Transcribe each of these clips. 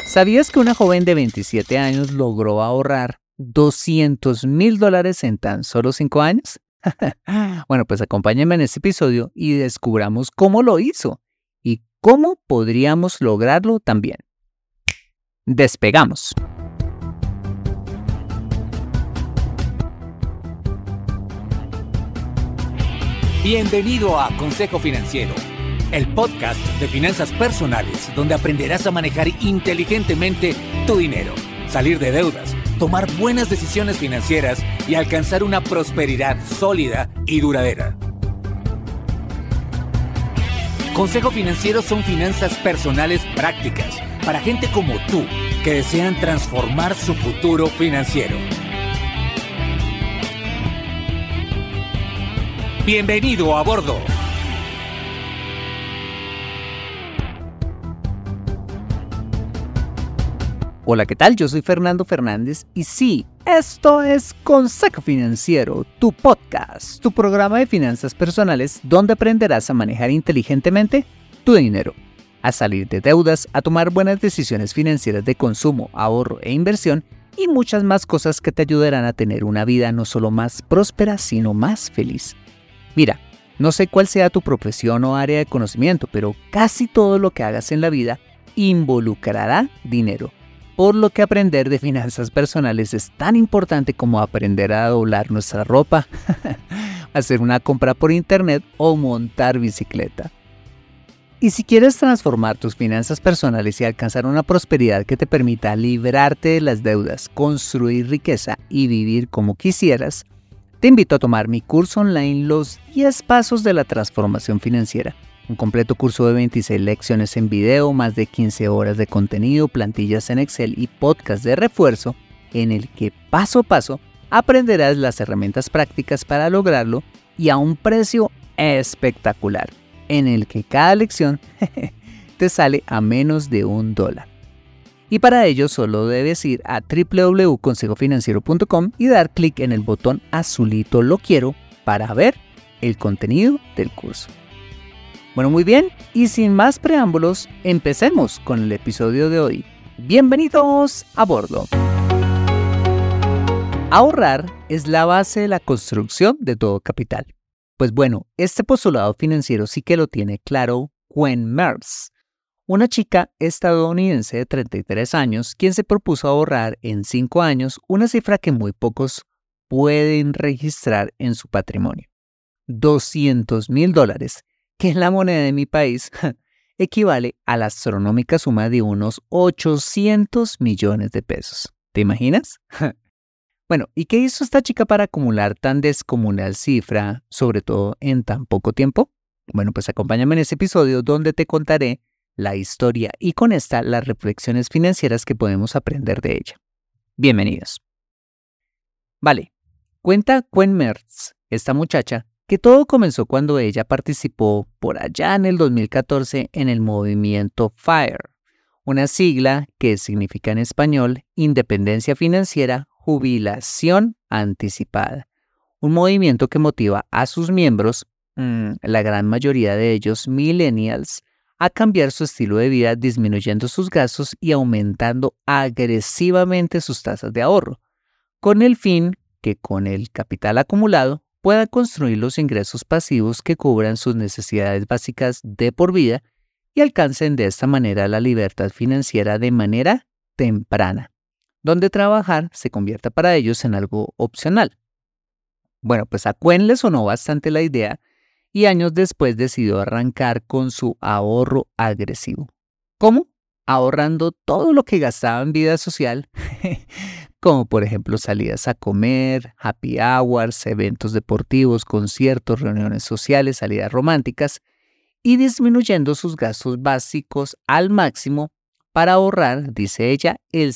¿Sabías que una joven de 27 años logró ahorrar $200,000 en tan solo 5 años? Bueno, pues acompáñenme en este episodio y descubramos cómo lo hizo y cómo podríamos lograrlo también. Despegamos. Bienvenido a Consejo Financiero, el podcast de finanzas personales donde aprenderás a manejar inteligentemente tu dinero, salir de deudas, tomar buenas decisiones financieras y alcanzar una prosperidad sólida y duradera. Consejo Financiero son finanzas personales prácticas para gente como tú que desean transformar su futuro financiero. ¡Bienvenido a bordo! Hola, ¿qué tal? Yo soy Fernando Fernández y sí, esto es Consejo Financiero, tu podcast, tu programa de finanzas personales donde aprenderás a manejar inteligentemente tu dinero, a salir de deudas, a tomar buenas decisiones financieras de consumo, ahorro e inversión y muchas más cosas que te ayudarán a tener una vida no solo más próspera, sino más feliz. Mira, no sé cuál sea tu profesión o área de conocimiento, pero casi todo lo que hagas en la vida involucrará dinero. Por lo que aprender de finanzas personales es tan importante como aprender a doblar nuestra ropa, hacer una compra por internet o montar bicicleta. Y si quieres transformar tus finanzas personales y alcanzar una prosperidad que te permita librarte de las deudas, construir riqueza y vivir como quisieras, te invito a tomar mi curso online Los 10 Pasos de la Transformación Financiera. Un completo curso de 26 lecciones en video, más de 15 horas de contenido, plantillas en Excel y podcast de refuerzo, en el que paso a paso aprenderás las herramientas prácticas para lograrlo y a un precio espectacular, en el que cada lección te sale a menos de $1. Y para ello solo debes ir a www.consejofinanciero.com y dar clic en el botón azulito Lo quiero para ver el contenido del curso. Bueno, muy bien, y sin más preámbulos, empecemos con el episodio de hoy. Bienvenidos a bordo. Ahorrar es la base de la construcción de todo capital. Pues bueno, este postulado financiero sí que lo tiene claro Gwen Merz, una chica estadounidense de 33 años quien se propuso ahorrar en 5 años una cifra que muy pocos pueden registrar en su patrimonio. $200,000, que en la moneda de mi país equivale a la astronómica suma de unos 800 millones de pesos. ¿Te imaginas? Bueno, ¿y qué hizo esta chica para acumular tan descomunal cifra, sobre todo en tan poco tiempo? Bueno, pues acompáñame en este episodio donde te contaré la historia y con esta las reflexiones financieras que podemos aprender de ella. Bienvenidos. Vale, cuenta Gwen Merz, esta muchacha, que todo comenzó cuando ella participó por allá en el 2014 en el movimiento FIRE, una sigla que significa en español Independencia Financiera, Jubilación Anticipada, un movimiento que motiva a sus miembros, la gran mayoría de ellos millennials, a cambiar su estilo de vida disminuyendo sus gastos y aumentando agresivamente sus tasas de ahorro, con el fin que con el capital acumulado pueda construir los ingresos pasivos que cubran sus necesidades básicas de por vida y alcancen de esta manera la libertad financiera de manera temprana, donde trabajar se convierta para ellos en algo opcional. Bueno, pues a Gwen le sonó bastante la idea y años después decidió arrancar con su ahorro agresivo. ¿Cómo? Ahorrando todo lo que gastaba en vida social, como por ejemplo salidas a comer, happy hours, eventos deportivos, conciertos, reuniones sociales, salidas románticas, y disminuyendo sus gastos básicos al máximo para ahorrar, dice ella, el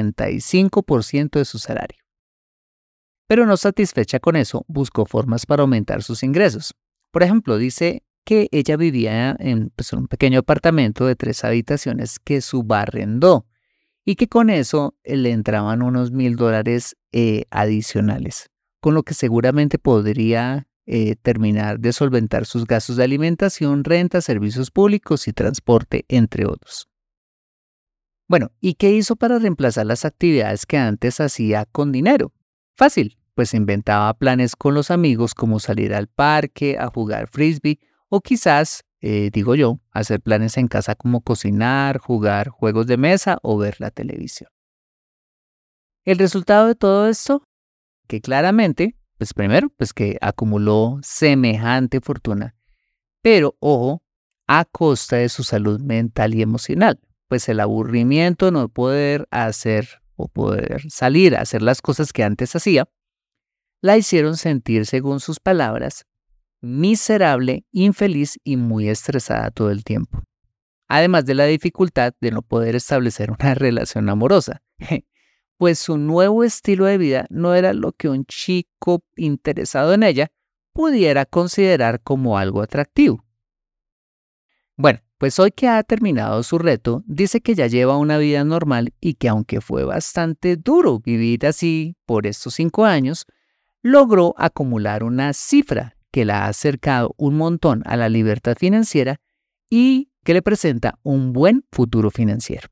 75% de su salario. Pero no satisfecha con eso, buscó formas para aumentar sus ingresos. Por ejemplo, dice que ella vivía en un pequeño apartamento de 3 habitaciones que subarrendó y que con eso le entraban unos $1,000 adicionales, con lo que seguramente podría terminar de solventar sus gastos de alimentación, renta, servicios públicos y transporte, entre otros. Bueno, ¿y qué hizo para reemplazar las actividades que antes hacía con dinero? Fácil, pues inventaba planes con los amigos como salir al parque, a jugar frisbee o quizás, digo yo, hacer planes en casa como cocinar, jugar juegos de mesa o ver la televisión. El resultado de todo esto, que claramente, pues primero, pues que acumuló semejante fortuna, pero ojo, a costa de su salud mental y emocional, pues el aburrimiento, no poder hacer o poder salir a hacer las cosas que antes hacía, la hicieron sentir, según sus palabras, miserable, infeliz y muy estresada todo el tiempo. Además de la dificultad de no poder establecer una relación amorosa, pues su nuevo estilo de vida no era lo que un chico interesado en ella pudiera considerar como algo atractivo. Bueno, pues hoy que ha terminado su reto, dice que ya lleva una vida normal y que aunque fue bastante duro vivir así por estos 5 años, logró acumular una cifra que la ha acercado un montón a la libertad financiera y que le presenta un buen futuro financiero.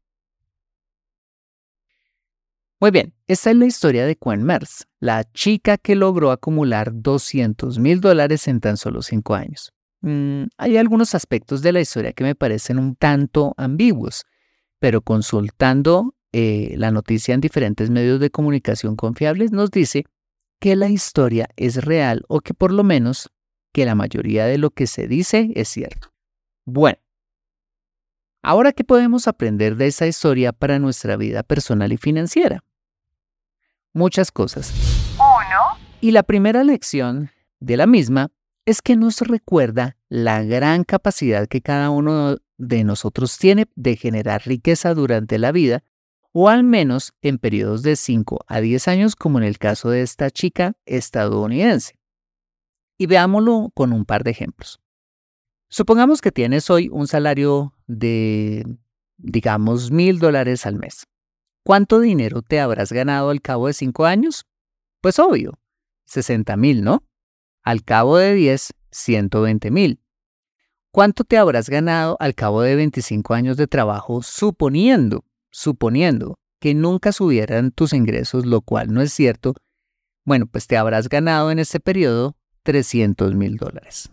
Muy bien, esta es la historia de Gwen Merz, la chica que logró acumular $200,000 en tan solo 5 años. Hay algunos aspectos de la historia que me parecen un tanto ambiguos, pero consultando la noticia en diferentes medios de comunicación confiables nos dice que la historia es real o que por lo menos que la mayoría de lo que se dice es cierto. Bueno, ahora, ¿qué podemos aprender de esa historia para nuestra vida personal y financiera? Muchas cosas. Y la primera lección de la misma es que nos recuerda la gran capacidad que cada uno de nosotros tiene de generar riqueza durante la vida, o al menos en periodos de 5 a 10 años, como en el caso de esta chica estadounidense. Y veámoslo con un par de ejemplos. Supongamos que tienes hoy un salario de, digamos, $1,000 al mes. ¿Cuánto dinero te habrás ganado al cabo de 5 años? Pues obvio, 60,000, ¿no? Al cabo de 10, 120,000. ¿Cuánto te habrás ganado al cabo de 25 años de trabajo suponiendo que nunca subieran tus ingresos, lo cual no es cierto? Bueno, pues te habrás ganado en este periodo $300,000.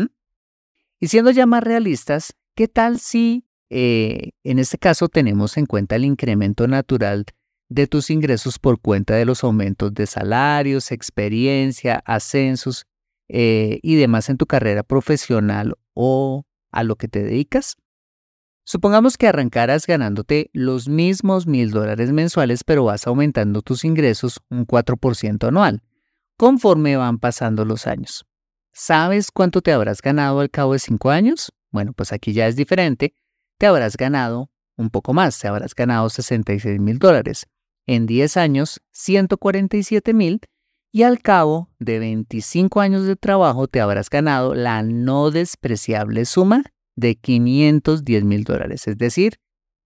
Y siendo ya más realistas, ¿qué tal si en este caso tenemos en cuenta el incremento natural de tus ingresos por cuenta de los aumentos de salarios, experiencia, ascensos y demás en tu carrera profesional o a lo que te dedicas? Supongamos que arrancaras ganándote los mismos $1,000 mensuales, pero vas aumentando tus ingresos un 4% anual, conforme van pasando los años. ¿Sabes cuánto te habrás ganado al cabo de 5 años? Bueno, pues aquí ya es diferente. Te habrás ganado un poco más, te habrás ganado $66,000. En 10 años, 147,000. Y al cabo de 25 años de trabajo te habrás ganado la no despreciable suma de $510,000, es decir,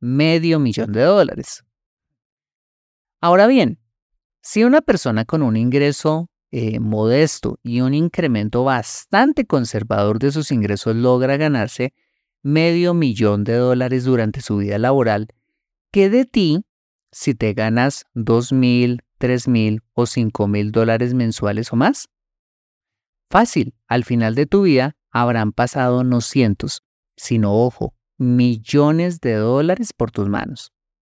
$500,000. Ahora bien, si una persona con un ingreso modesto y un incremento bastante conservador de sus ingresos logra ganarse $500,000 durante su vida laboral, ¿qué de ti si te ganas 2,000, 3,000 o $5,000 mensuales o más? Fácil, al final de tu vida habrán pasado no cientos, sino, ojo, millones de dólares por tus manos.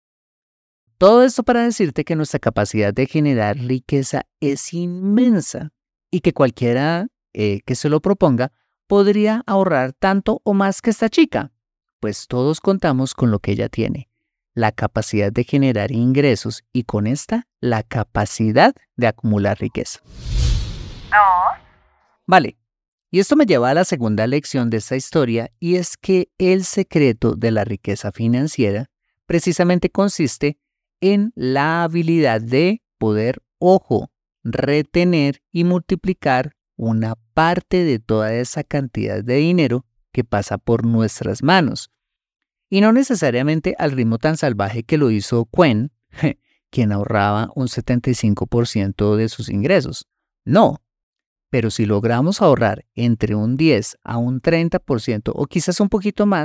Todo esto para decirte que nuestra capacidad de generar riqueza es inmensa y que cualquiera que se lo proponga podría ahorrar tanto o más que esta chica, pues todos contamos con lo que ella tiene, la capacidad de generar ingresos y con esta, la capacidad de acumular riqueza. Vale, y esto me lleva a la segunda lección de esta historia, y es que el secreto de la riqueza financiera precisamente consiste en la habilidad de poder, ojo, retener y multiplicar una parte de toda esa cantidad de dinero que pasa por nuestras manos. Y no necesariamente al ritmo tan salvaje que lo hizo Gwen, quien ahorraba un 75% de sus ingresos. No, pero si logramos ahorrar entre un 10 a un 30% o quizás un poquito más,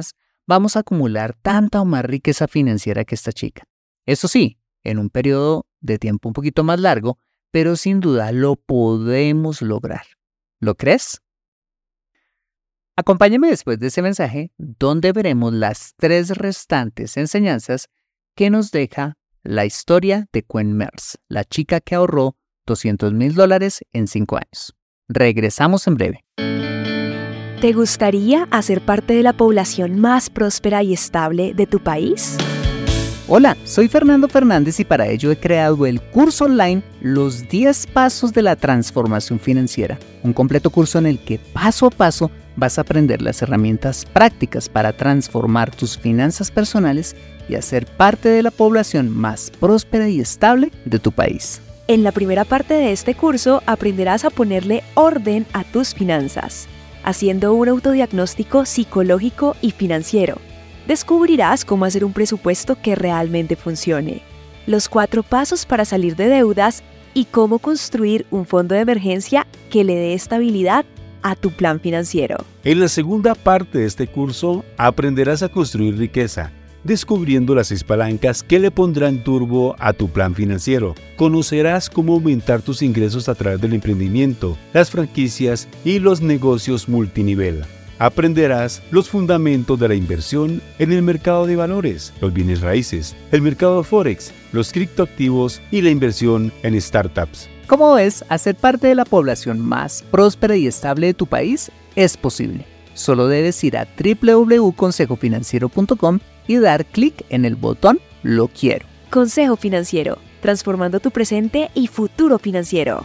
vamos a acumular tanta o más riqueza financiera que esta chica. Eso sí, en un periodo de tiempo un poquito más largo, pero sin duda lo podemos lograr. ¿Lo crees? Acompáñame después de ese mensaje, donde veremos las 3 restantes enseñanzas que nos deja la historia de Gwen Merz, la chica que ahorró $200,000 en 5 años. Regresamos en breve. ¿Te gustaría hacer parte de la población más próspera y estable de tu país? Hola, soy Fernando Fernández y para ello he creado el curso online Los 10 Pasos de la Transformación Financiera, un completo curso en el que paso a paso vas a aprender las herramientas prácticas para transformar tus finanzas personales y hacer parte de la población más próspera y estable de tu país. En la primera parte de este curso aprenderás a ponerle orden a tus finanzas, haciendo un autodiagnóstico psicológico y financiero. Descubrirás cómo hacer un presupuesto que realmente funcione, los 4 pasos para salir de deudas y cómo construir un fondo de emergencia que le dé estabilidad a tu plan financiero. En la segunda parte de este curso aprenderás a construir riqueza, descubriendo las 6 palancas que le pondrán turbo a tu plan financiero. Conocerás cómo aumentar tus ingresos a través del emprendimiento, las franquicias y los negocios multinivel. Aprenderás los fundamentos de la inversión en el mercado de valores, los bienes raíces, el mercado de Forex, los criptoactivos y la inversión en startups. Como ves, hacer parte de la población más próspera y estable de tu país es posible. Solo debes ir a www.consejofinanciero.com y dar clic en el botón Lo quiero. Consejo Financiero, transformando tu presente y futuro financiero.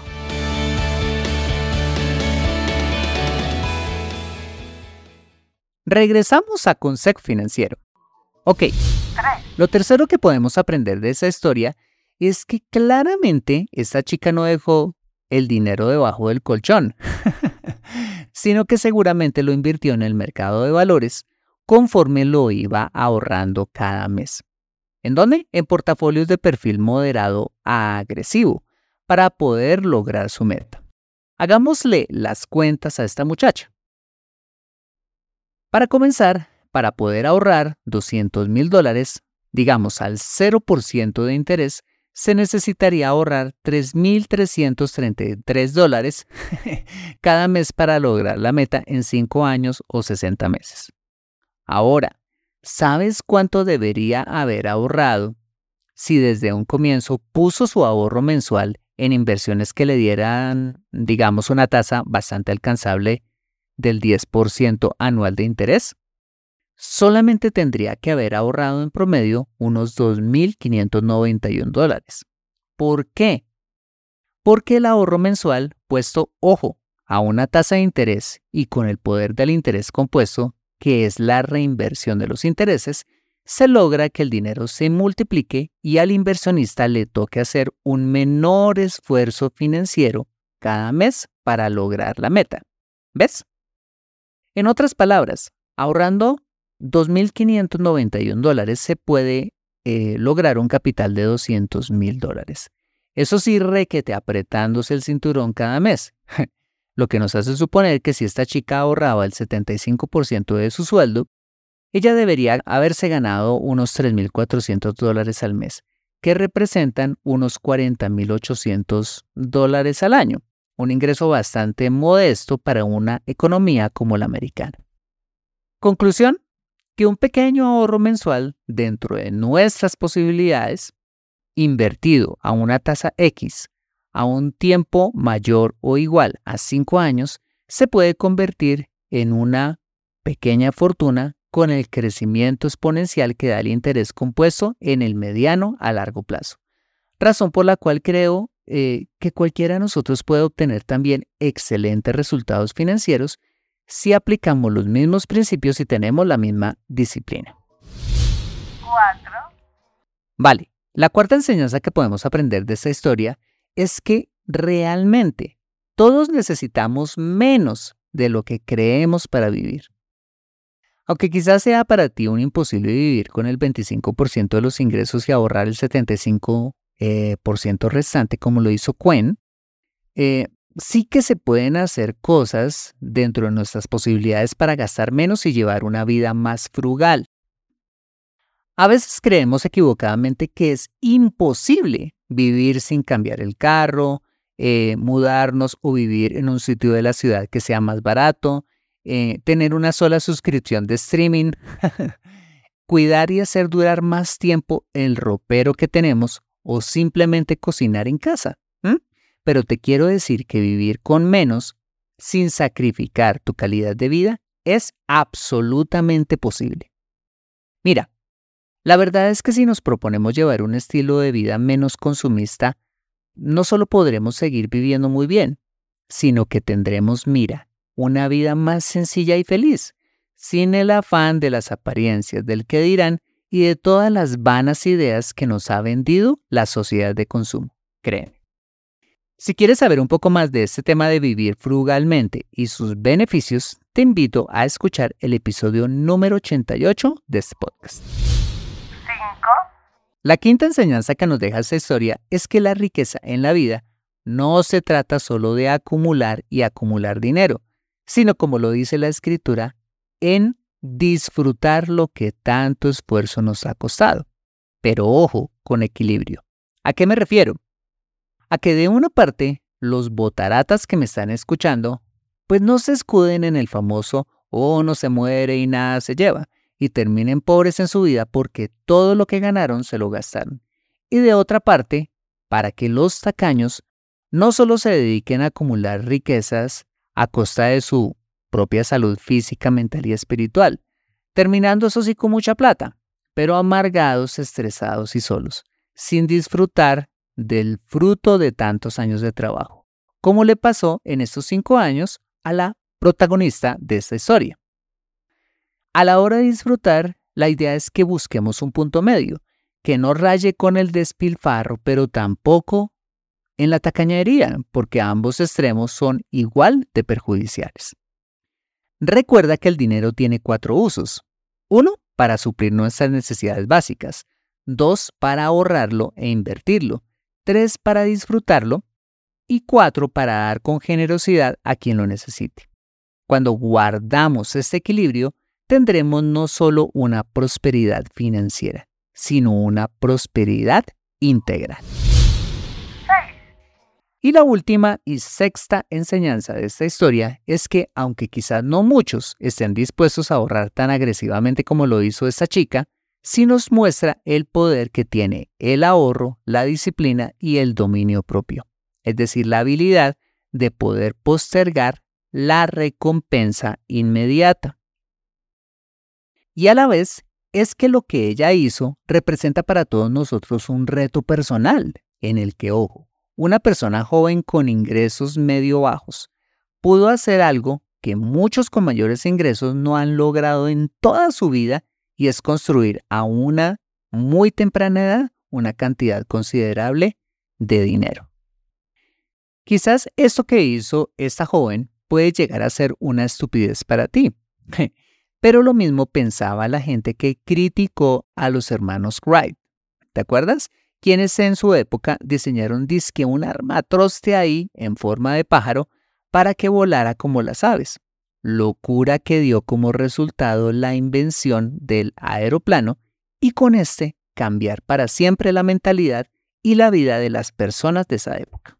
Regresamos a Consejo Financiero. Ok, lo tercero que podemos aprender de esa historia es que claramente esta chica no dejó el dinero debajo del colchón, sino que seguramente lo invirtió en el mercado de valores conforme lo iba ahorrando cada mes. ¿En dónde? En portafolios de perfil moderado a agresivo para poder lograr su meta. Hagámosle las cuentas a esta muchacha. Para comenzar, para poder ahorrar $200,000, digamos al 0% de interés, se necesitaría ahorrar $3,333 cada mes para lograr la meta en 5 años o 60 meses. Ahora, ¿sabes cuánto debería haber ahorrado si desde un comienzo puso su ahorro mensual en inversiones que le dieran, digamos, una tasa bastante alcanzable del 10% anual de interés? Solamente tendría que haber ahorrado en promedio unos $2,591. ¿Por qué? Porque el ahorro mensual, puesto, ojo, a una tasa de interés y con el poder del interés compuesto, que es la reinversión de los intereses, se logra que el dinero se multiplique y al inversionista le toque hacer un menor esfuerzo financiero cada mes para lograr la meta. ¿Ves? En otras palabras, ahorrando $2,591 se puede lograr un capital de $200,000. Eso sí, requete apretándose el cinturón cada mes. Lo que nos hace suponer que si esta chica ahorraba el 75% de su sueldo, ella debería haberse ganado unos $3,400 al mes, que representan unos $40,800 al año. Un ingreso bastante modesto para una economía como la americana. Conclusión, que un pequeño ahorro mensual dentro de nuestras posibilidades, invertido a una tasa X, a un tiempo mayor o igual a 5 años, se puede convertir en una pequeña fortuna con el crecimiento exponencial que da el interés compuesto en el mediano a largo plazo. Razón por la cual creo que cualquiera de nosotros puede obtener también excelentes resultados financieros si aplicamos los mismos principios y tenemos la misma disciplina. 4. Vale, la cuarta enseñanza que podemos aprender de esta historia es que realmente todos necesitamos menos de lo que creemos para vivir. Aunque quizás sea para ti un imposible vivir con el 25% de los ingresos y ahorrar el 75% restante como lo hizo Gwen, sí que se pueden hacer cosas dentro de nuestras posibilidades para gastar menos y llevar una vida más frugal. A veces creemos equivocadamente que es imposible vivir sin cambiar el carro, mudarnos o vivir en un sitio de la ciudad que sea más barato, tener una sola suscripción de streaming, cuidar y hacer durar más tiempo el ropero que tenemos o simplemente cocinar en casa. Pero te quiero decir que vivir con menos, sin sacrificar tu calidad de vida, es absolutamente posible. Mira, la verdad es que si nos proponemos llevar un estilo de vida menos consumista, no solo podremos seguir viviendo muy bien, sino que tendremos, mira, una vida más sencilla y feliz, sin el afán de las apariencias, del qué dirán y de todas las vanas ideas que nos ha vendido la sociedad de consumo. Créeme. Si quieres saber un poco más de este tema de vivir frugalmente y sus beneficios, te invito a escuchar el episodio número 88 de este podcast. 5, La quinta enseñanza que nos deja esta historia es que la riqueza en la vida no se trata solo de acumular y acumular dinero, sino, como lo dice la Escritura, en disfrutar lo que tanto esfuerzo nos ha costado. Pero ojo, con equilibrio. ¿A qué me refiero? A que de una parte, los botaratas que me están escuchando, pues no se escuden en el famoso no se muere y nada se lleva, y terminen pobres en su vida porque todo lo que ganaron se lo gastaron. Y de otra parte, para que los tacaños no solo se dediquen a acumular riquezas a costa de su propia salud física, mental y espiritual, terminando eso sí con mucha plata, pero amargados, estresados y solos, sin disfrutar del fruto de tantos años de trabajo, como le pasó en estos 5 años a la protagonista de esta historia. A la hora de disfrutar, la idea es que busquemos un punto medio, que no raye con el despilfarro, pero tampoco en la tacañería, porque ambos extremos son igual de perjudiciales. Recuerda que el dinero tiene 4 usos. 1, para suplir nuestras necesidades básicas. 2, para ahorrarlo e invertirlo. 3, para disfrutarlo. Y 4, para dar con generosidad a quien lo necesite. Cuando guardamos este equilibrio, tendremos no solo una prosperidad financiera, sino una prosperidad integral. 6, Y la última y sexta enseñanza de esta historia es que, aunque quizás no muchos estén dispuestos a ahorrar tan agresivamente como lo hizo esta chica, sí nos muestra el poder que tiene el ahorro, la disciplina y el dominio propio. Es decir, la habilidad de poder postergar la recompensa inmediata. Y a la vez, es que lo que ella hizo representa para todos nosotros un reto personal, en el que, ojo, una persona joven con ingresos medio bajos pudo hacer algo que muchos con mayores ingresos no han logrado en toda su vida, y es construir a una muy temprana edad una cantidad considerable de dinero. Quizás esto que hizo esta joven puede llegar a ser una estupidez para ti, pero lo mismo pensaba la gente que criticó a los hermanos Wright. ¿Te acuerdas? Quienes en su época diseñaron dizque un armatroste ahí en forma de pájaro para que volara como las aves. Locura que dio como resultado la invención del aeroplano y con este cambiar para siempre la mentalidad y la vida de las personas de esa época.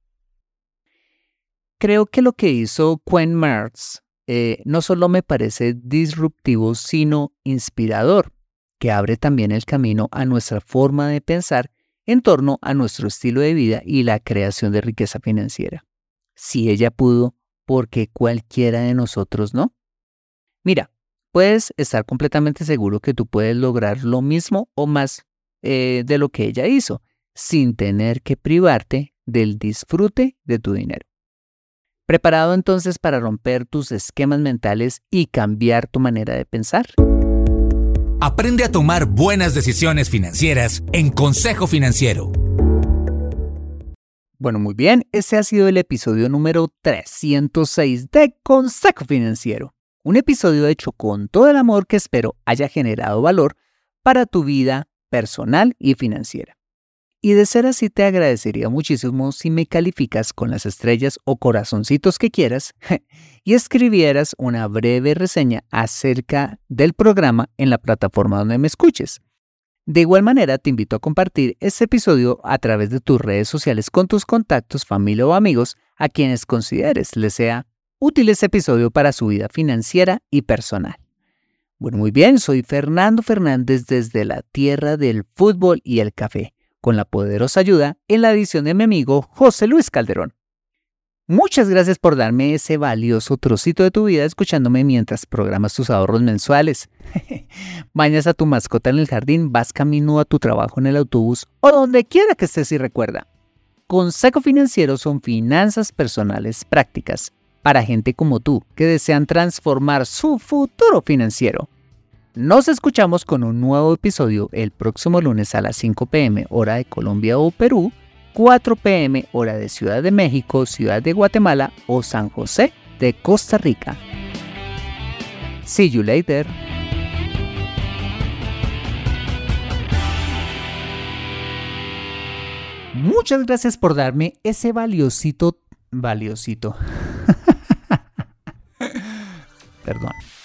Creo que lo que hizo Quen Mertz no solo me parece disruptivo, sino inspirador, que abre también el camino a nuestra forma de pensar en torno a nuestro estilo de vida y la creación de riqueza financiera. Si ella pudo, ¿por qué cualquiera de nosotros no? Mira, puedes estar completamente seguro que tú puedes lograr lo mismo o más de lo que ella hizo, sin tener que privarte del disfrute de tu dinero. ¿Preparado entonces para romper tus esquemas mentales y cambiar tu manera de pensar? Aprende a tomar buenas decisiones financieras en Consejo Financiero. Bueno, muy bien, ese ha sido el episodio número 306 de Consejo Financiero. Un episodio hecho con todo el amor que espero haya generado valor para tu vida personal y financiera. Y de ser así, te agradecería muchísimo si me calificas con las estrellas o corazoncitos que quieras y escribieras una breve reseña acerca del programa en la plataforma donde me escuches. De igual manera, te invito a compartir este episodio a través de tus redes sociales con tus contactos, familia o amigos a quienes consideres les sea útil este episodio para su vida financiera y personal. Bueno, muy bien, soy Fernando Fernández desde la tierra del fútbol y el café, con la poderosa ayuda en la edición de mi amigo José Luis Calderón. Muchas gracias por darme ese valioso trocito de tu vida escuchándome mientras programas tus ahorros mensuales. Bañas a tu mascota en el jardín, vas camino a tu trabajo en el autobús o donde quiera que estés y recuerda. Consejo Financiero son finanzas personales prácticas para gente como tú que desean transformar su futuro financiero. Nos escuchamos con un nuevo episodio el próximo lunes a las 5 p.m. hora de Colombia o Perú, 4 p.m. hora de Ciudad de México, Ciudad de Guatemala o San José de Costa Rica. See you later. Muchas gracias por darme ese valiosito. Perdón.